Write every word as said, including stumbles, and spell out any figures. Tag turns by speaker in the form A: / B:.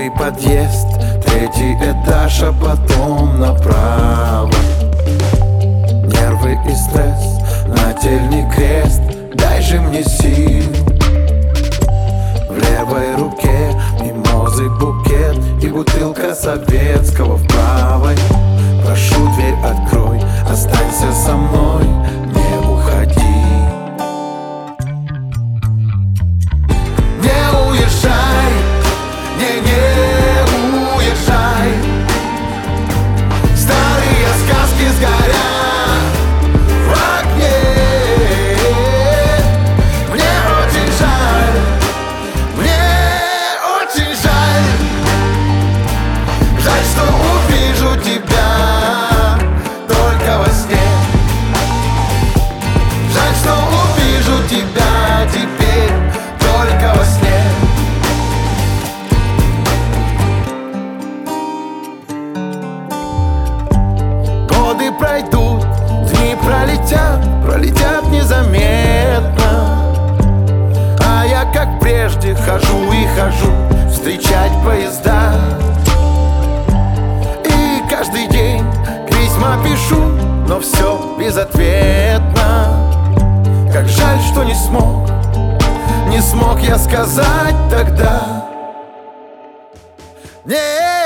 A: Первый подъезд, третий этаж, а потом направо. Нервы и стресс, нательный крест, дай же мне сил. В левой руке мимозы букет и бутылка советского в правой. Прошу, дверь открой, останься со мной, не уходи. Не уезжай, не, не уезжай. Старые сказки сгорят в огне. Мне очень жаль, мне очень жаль. Жаль, что увижу тебя только во сне. Жаль, что увижу тебя теперь только во сне. Годы пройдут, дни пролетят, пролетят незаметно. А я, как прежде, хожу и хожу встречать поезда. И каждый день письма пишу, но все безответно. Как жаль, что не смог, не смог я сказать тогда. Не